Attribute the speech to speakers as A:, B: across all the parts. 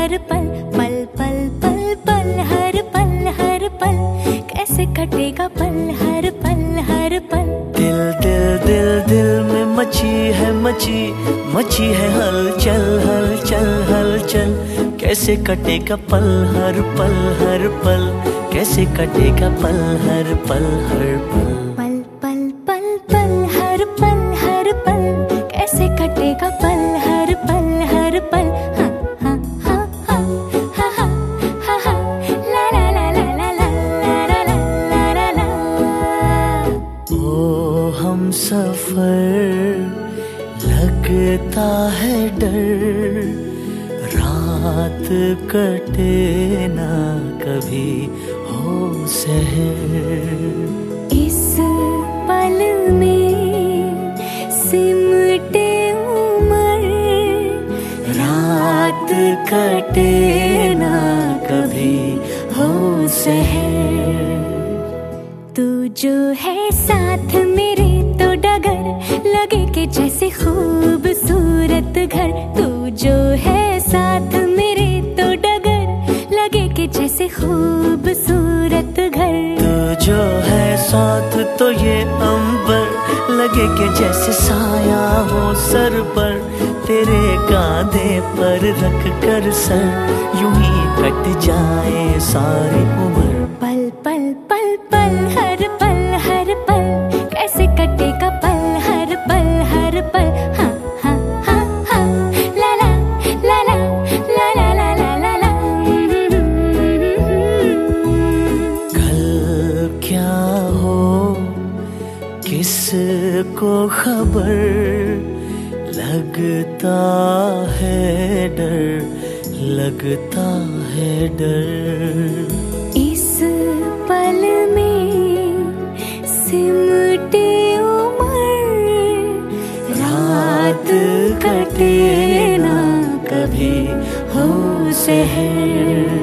A: हर पल, पल पल पल पल हर पल, कैसे कटेगा पल हर पल हर पल।
B: दिल दिल दिल दिल में मची है हलचल हलचल हलचल, कैसे कटेगा पल हर पल, कैसे कटेगा पल हर पल हर पल।
A: पल पल पल पल हर पल, कैसे कटेगा पल हर पल हर पल। हाँ हाँ हाँ हाँ हाँ हाँ हाँ हाँ ला ला ला ला ला ला ला ला ला ला।
B: ओ हम सफर लगता है डर, रात कटे ना कभी हो सहर।
A: इस पल में सिमटे उम्र,
B: रात कटे ना कभी हो सहर।
A: तू जो है साथ मेरे तो डगर लगे कि जैसे खूबसूरत घर। तू जो है साथ मेरे तो डगर लगे कि जैसे खूबसूरत घर।
B: तू जो है साथ तो ये अंबर लगे कि जैसे साया हो सर पर। तेरे कांधे पर रख कर सर यूं ही कट जाए सारी उम्र।
A: पल पल पल पल हर पल, कैसे कटेगा पल हर पल। हाँ हाँ हाँ हाँ ला ला ला ला ला ला ला ला ला ला।
B: कल क्या हो किसको खबर, लगता है डर।
A: इस पल में सिमटे उम्र,
B: रात कटे ना कभी हो सहर।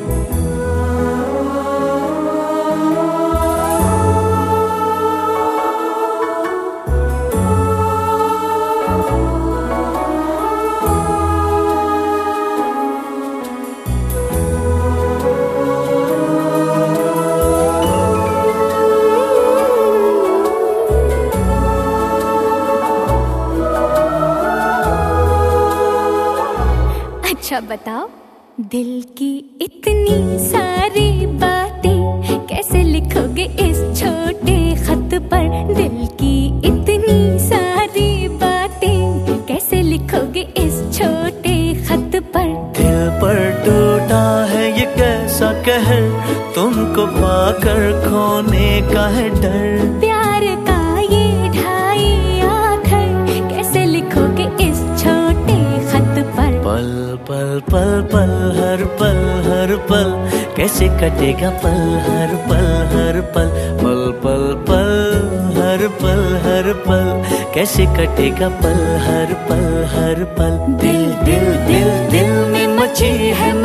A: अच्छा बताओ, दिल की इतनी सारी बातें कैसे लिखोगे इस छोटे खत पर। दिल की इतनी सारी बातें कैसे लिखोगे इस छोटे खत पर।
B: दिल पर टूटा है ये कैसा कहर, तुमको पाकर खोने का है डर।
A: प्यार का ये ढाई आखर कैसे लिखोगे इस छोटे खत पर।
B: पल पल पल हर पल, कैसे कटेगा पल हर पल। पल पल पल हर पल, कैसे कटेगा पल हर पल। दिल दिल दिल दिल में मची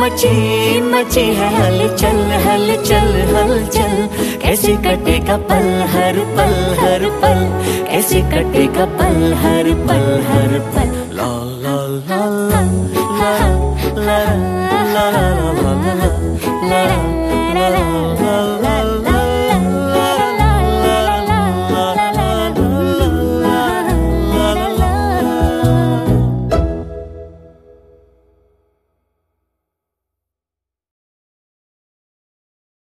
B: है हलचल हलचल हलचल, कैसे कटेगा पल हर पल, कैसे कटेगा पल हर पल। ला ला ला ला la la la la la la la la la la